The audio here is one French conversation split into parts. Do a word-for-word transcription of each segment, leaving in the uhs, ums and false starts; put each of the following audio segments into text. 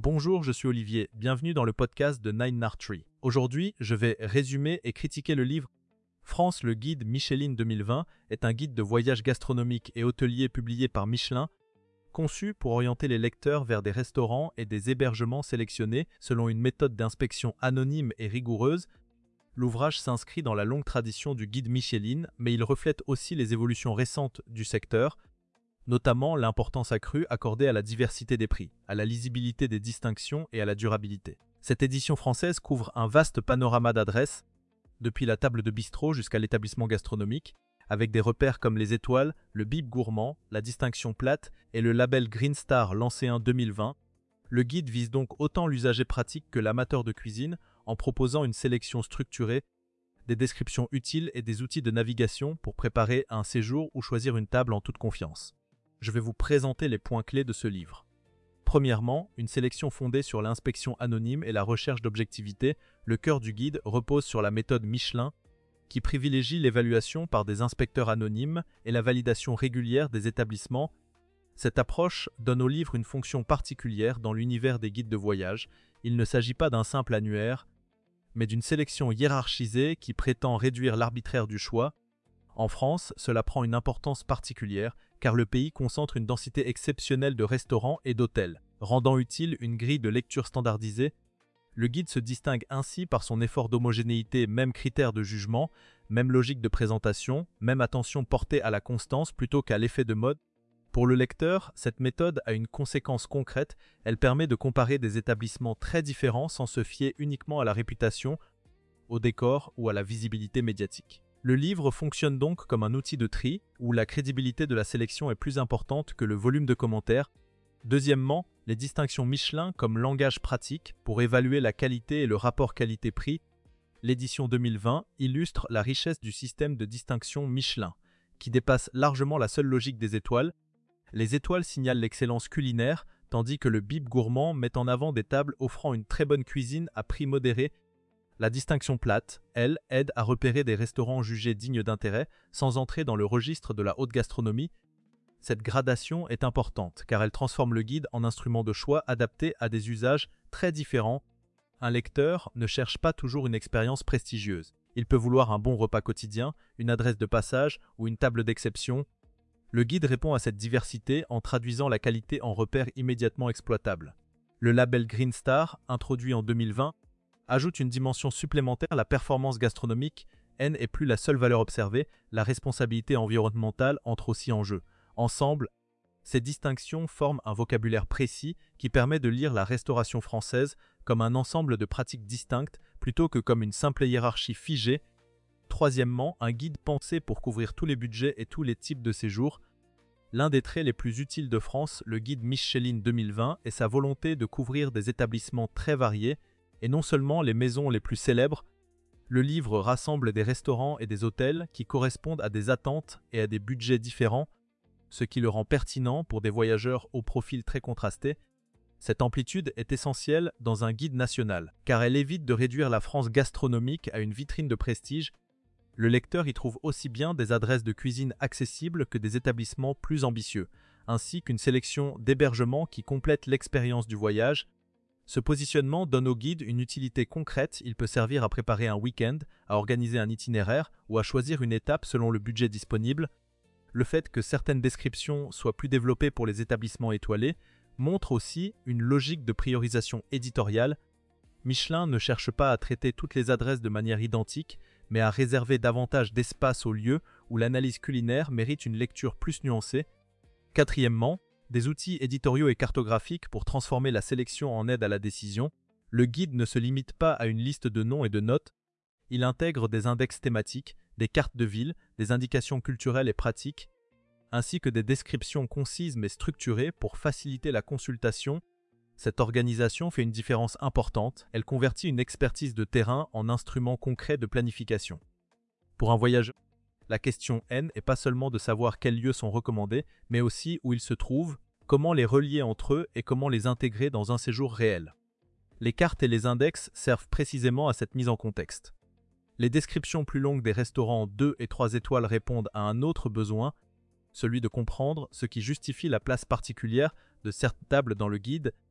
Bonjour, je suis Olivier, bienvenue dans le podcast de Nine Nard Tree. Aujourd'hui, je vais résumer et critiquer le livre France, le guide Micheline deux mille vingt est un guide de voyage gastronomique et hôtelier publié par Michelin, conçu pour orienter les lecteurs vers des restaurants et des hébergements sélectionnés selon une méthode d'inspection anonyme et rigoureuse. L'ouvrage s'inscrit dans la longue tradition du guide Micheline, mais il reflète aussi les évolutions récentes du secteur, notamment l'importance accrue accordée à la diversité des prix, à la lisibilité des distinctions et à la durabilité. Cette édition française couvre un vaste panorama d'adresses, depuis la table de bistrot jusqu'à l'établissement gastronomique, avec des repères comme les étoiles, le bib gourmand, la distinction plate et le label Green Star lancé en deux mille vingt. Le guide vise donc autant l'usager pratique que l'amateur de cuisine en proposant une sélection structurée, des descriptions utiles et des outils de navigation pour préparer un séjour ou choisir une table en toute confiance. Je vais vous présenter les points clés de ce livre. Premièrement, une sélection fondée sur l'inspection anonyme et la recherche d'objectivité. Le cœur du guide repose sur la méthode Michelin, qui privilégie l'évaluation par des inspecteurs anonymes et la validation régulière des établissements. Cette approche donne au livre une fonction particulière dans l'univers des guides de voyage. Il ne s'agit pas d'un simple annuaire, mais d'une sélection hiérarchisée qui prétend réduire l'arbitraire du choix. En France, cela prend une importance particulière, car le pays concentre une densité exceptionnelle de restaurants et d'hôtels, rendant utile une grille de lecture standardisée. Le guide se distingue ainsi par son effort d'homogénéité, même critères de jugement, même logique de présentation, même attention portée à la constance plutôt qu'à l'effet de mode. Pour le lecteur, cette méthode a une conséquence concrète, elle permet de comparer des établissements très différents sans se fier uniquement à la réputation, au décor ou à la visibilité médiatique. Le livre fonctionne donc comme un outil de tri, où la crédibilité de la sélection est plus importante que le volume de commentaires. Deuxièmement, les distinctions Michelin comme langage pratique pour évaluer la qualité et le rapport qualité-prix. L'édition deux mille vingt illustre la richesse du système de distinction Michelin, qui dépasse largement la seule logique des étoiles. Les étoiles signalent l'excellence culinaire, tandis que le bib gourmand met en avant des tables offrant une très bonne cuisine à prix modéré. La distinction plate, elle, aide à repérer des restaurants jugés dignes d'intérêt sans entrer dans le registre de la haute gastronomie. Cette gradation est importante car elle transforme le guide en instrument de choix adapté à des usages très différents. Un lecteur ne cherche pas toujours une expérience prestigieuse. Il peut vouloir un bon repas quotidien, une adresse de passage ou une table d'exception. Le guide répond à cette diversité en traduisant la qualité en repères immédiatement exploitables. Le label Green Star, introduit en deux mille vingt, ajoute une dimension supplémentaire à la performance gastronomique. N n'est plus la seule valeur observée, la responsabilité environnementale entre aussi en jeu. Ensemble, ces distinctions forment un vocabulaire précis qui permet de lire la restauration française comme un ensemble de pratiques distinctes plutôt que comme une simple hiérarchie figée. Troisièmement, un guide pensé pour couvrir tous les budgets et tous les types de séjours. L'un des traits les plus utiles de France, le guide Micheline deux mille vingt, est sa volonté de couvrir des établissements très variés, et non seulement les maisons les plus célèbres. Le livre rassemble des restaurants et des hôtels qui correspondent à des attentes et à des budgets différents, ce qui le rend pertinent pour des voyageurs au profil très contrasté. Cette amplitude est essentielle dans un guide national, car elle évite de réduire la France gastronomique à une vitrine de prestige. Le lecteur y trouve aussi bien des adresses de cuisine accessibles que des établissements plus ambitieux, ainsi qu'une sélection d'hébergements qui complètent l'expérience du voyage. Ce positionnement donne au guide une utilité concrète, il peut servir à préparer un week-end, à organiser un itinéraire ou à choisir une étape selon le budget disponible. Le fait que certaines descriptions soient plus développées pour les établissements étoilés montre aussi une logique de priorisation éditoriale. Michelin ne cherche pas à traiter toutes les adresses de manière identique, mais à réserver davantage d'espace aux lieux où l'analyse culinaire mérite une lecture plus nuancée. Quatrièmement, des outils éditoriaux et cartographiques pour transformer la sélection en aide à la décision. Le guide ne se limite pas à une liste de noms et de notes. Il intègre des index thématiques, des cartes de ville, des indications culturelles et pratiques, ainsi que des descriptions concises mais structurées pour faciliter la consultation. Cette organisation fait une différence importante. Elle convertit une expertise de terrain en instrument concret de planification. Pour un voyageur, la question N est pas seulement de savoir quels lieux sont recommandés, mais aussi où ils se trouvent, comment les relier entre eux et comment les intégrer dans un séjour réel. Les cartes et les index servent précisément à cette mise en contexte. Les descriptions plus longues des restaurants deux et trois étoiles répondent à un autre besoin, celui de comprendre ce qui justifie la place particulière de certaines tables dans le guide.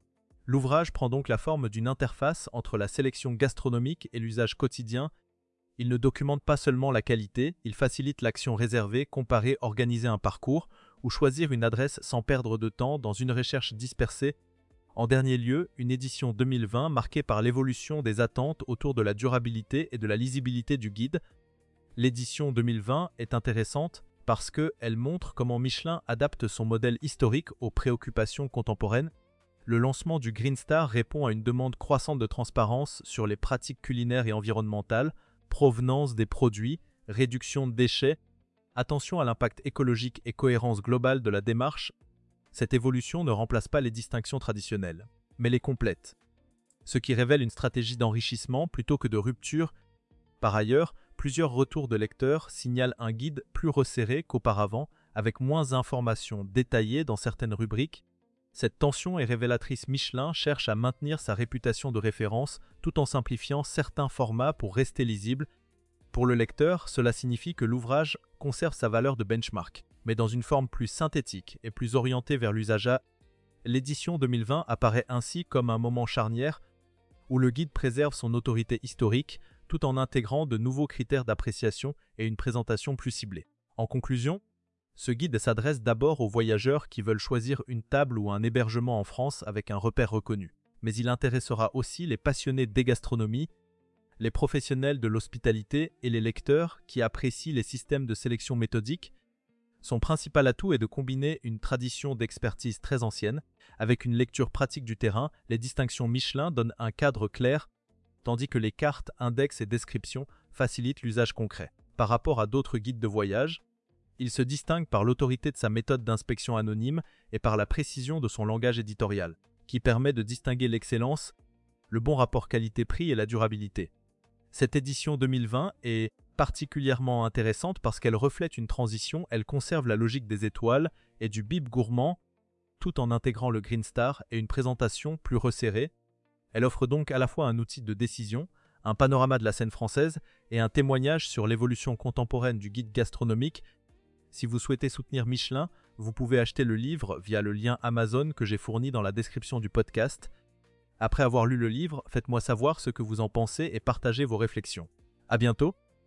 L'ouvrage prend donc la forme d'une interface entre la sélection gastronomique et l'usage quotidien. Il ne documente pas seulement la qualité, il facilite l'action réservée, comparer, organiser un parcours ou choisir une adresse sans perdre de temps dans une recherche dispersée. En dernier lieu, une édition deux mille vingt marquée par l'évolution des attentes autour de la durabilité et de la lisibilité du guide. L'édition deux mille vingt est intéressante parce qu'elle montre comment Michelin adapte son modèle historique aux préoccupations contemporaines. Le lancement du Green Star répond à une demande croissante de transparence sur les pratiques culinaires et environnementales, provenance des produits, réduction de déchets, attention à l'impact écologique et cohérence globale de la démarche. Cette évolution ne remplace pas les distinctions traditionnelles, mais les complète, ce qui révèle une stratégie d'enrichissement plutôt que de rupture. Par ailleurs, plusieurs retours de lecteurs signalent un guide plus resserré qu'auparavant, avec moins d'informations détaillées dans certaines rubriques. Cette tension est révélatrice. Michelin cherche à maintenir sa réputation de référence tout en simplifiant certains formats pour rester lisible. Pour le lecteur, cela signifie que l'ouvrage conserve sa valeur de benchmark, mais dans une forme plus synthétique et plus orientée vers l'usage. L'édition deux mille vingt apparaît ainsi comme un moment charnière où le guide préserve son autorité historique tout en intégrant de nouveaux critères d'appréciation et une présentation plus ciblée. En conclusion, ce guide s'adresse d'abord aux voyageurs qui veulent choisir une table ou un hébergement en France avec un repère reconnu, mais il intéressera aussi les passionnés des gastronomies, les professionnels de l'hospitalité et les lecteurs qui apprécient les systèmes de sélection méthodique. Son principal atout est de combiner une tradition d'expertise très ancienne avec une lecture pratique du terrain. Les distinctions Michelin donnent un cadre clair, tandis que les cartes, index et descriptions facilitent l'usage concret. Par rapport à d'autres guides de voyage, il se distingue par l'autorité de sa méthode d'inspection anonyme et par la précision de son langage éditorial, qui permet de distinguer l'excellence, le bon rapport qualité-prix et la durabilité. Cette édition deux mille vingt est particulièrement intéressante parce qu'elle reflète une transition. Elle conserve la logique des étoiles et du bib gourmand, tout en intégrant le Green Star et une présentation plus resserrée. Elle offre donc à la fois un outil de décision, un panorama de la scène française et un témoignage sur l'évolution contemporaine du guide gastronomique. Si vous souhaitez soutenir Michelin, vous pouvez acheter le livre via le lien Amazon que j'ai fourni dans la description du podcast. Après avoir lu le livre, faites-moi savoir ce que vous en pensez et partagez vos réflexions. À bientôt!